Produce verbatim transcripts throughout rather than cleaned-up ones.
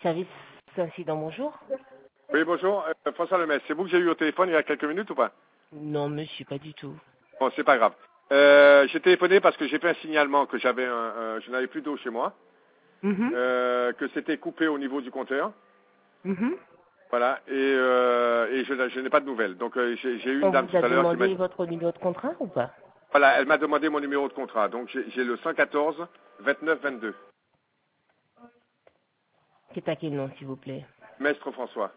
Service incident, bonjour. Oui, bonjour, euh, François Lemay. C'est vous que j'ai eu au téléphone il y a quelques minutes ou pas? Non, monsieur, pas du tout. Bon, c'est pas grave. Euh, j'ai téléphoné parce que j'ai fait un signalement que j'avais un, un- je n'avais plus d'eau chez moi, Mhm. euh, que c'était coupé au niveau du compteur. Mhm. Voilà, et, euh, et je, je n'ai pas de nouvelles. Donc euh, j'ai j'ai eu une On dame vous tout a à l'heure qui m'a demandé dit, votre numéro de contrat ou pas? voilà, elle m'a demandé mon numéro de contrat. Donc j'ai j'ai le cent quatorze vingt-neuf vingt-deux. C'est à quel nom, s'il vous plaît? Maître François,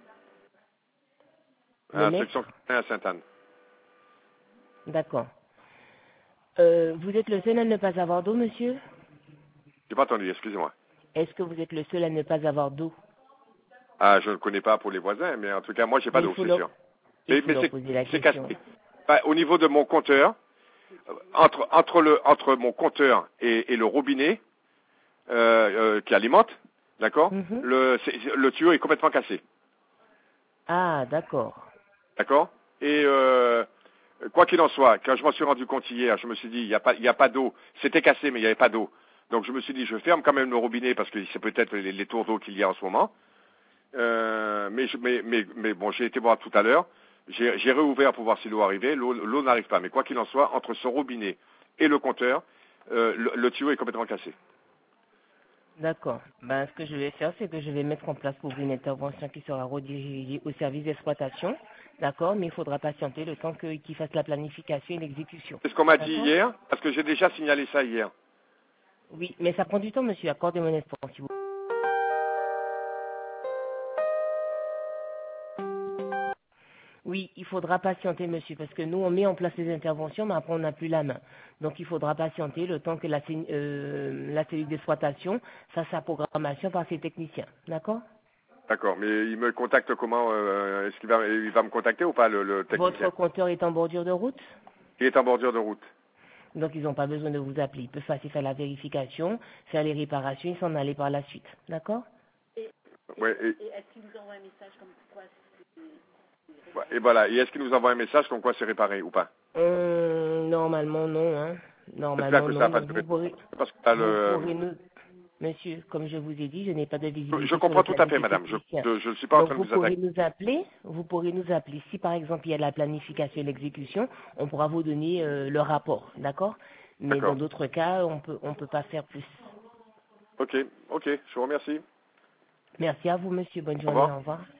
Le à maître? section à Sainte-Anne. D'accord. Euh, vous êtes le seul à ne pas avoir d'eau, monsieur? J'ai pas entendu, excusez-moi. Est-ce que vous êtes le seul à ne pas avoir d'eau? Ah, je ne connais pas pour les voisins, mais en tout cas, moi, j'ai pas Mais il d'eau, faut c'est leur, sûr. il Mais, faut mais leur c'est poser la c'est cassé. question. Bah, au niveau de mon compteur, euh, entre, entre, le, entre mon compteur et, et le robinet euh, euh, qui alimente, d'accord, Mhm. le, c'est- le tuyau est complètement cassé, Ah, d'accord. d'accord. Et euh, quoi qu'il en soit, quand je m'en suis rendu compte hier, je me suis dit, il n'y a pas, il y a pas d'eau. C'était cassé, mais il n'y avait pas d'eau. Donc je me suis dit, je ferme quand même le robinet parce que c'est peut-être les, les tours d'eau qu'il y a en ce moment. Euh, mais, je- mais, mais, mais bon, j'ai été voir tout à l'heure. J'ai j'ai réouvert pour voir si l'eau arrivait. L'eau l'eau n'arrive pas. Mais quoi qu'il en soit, entre ce robinet et le compteur, euh, le, le tuyau est complètement cassé. D'accord. Ben, ce que je vais faire, c'est que je vais mettre en place pour vous une intervention qui sera redirigée au service d'exploitation. D'accord? Mais il faudra patienter le temps que- qu'il fasse la planification et l'exécution. C'est ce qu'on m'a dit D'accord? hier, parce que j'ai déjà signalé ça hier. Oui, mais ça prend du temps, monsieur. Accordez-moi un instant, s'il vous plaît. Oui, il faudra patienter, monsieur, parce que nous, on met en place les interventions, mais après, on n'a plus la main. Donc, il faudra patienter le temps que la, cé- euh, la cellule d'exploitation fasse sa programmation par ses techniciens. D'accord? D'accord. Mais il me contacte comment euh, Est-ce qu'il va, il va me contacter ou pas, le, le Votre technicien? compteur est en bordure de route, Il est en bordure de route. donc ils n'ont pas besoin de vous appeler. Ils peuvent passer faire la vérification, faire les réparations et s'en aller par la suite. D'accord? Ouais, et, ouais, et voilà. Et est-ce qu'il nous envoie un message comme quoi c'est réparé ou pas? Hum, normalement, non. Hein. J'espère Normalement, que ça non. va pas Donc, durer vous pourrez, parce que là, vous le, pourrez nous... Monsieur, comme je vous ai dit, je n'ai pas de je visibilité sur le comprends tout à planning fait, des madame. Je techniciens. je, je ne suis pas en Donc, train de vous vous pourrez attaquer. nous appeler. Vous pourrez nous appeler. Si, par exemple, il y a la planification et l'exécution, on pourra vous donner euh, le rapport. D'accord? Mais dans D'accord. d'autres cas, on peut, on peut pas faire plus. Ok, ok. Je vous remercie. Merci à vous, monsieur. Bonne Au revoir. journée. Au revoir.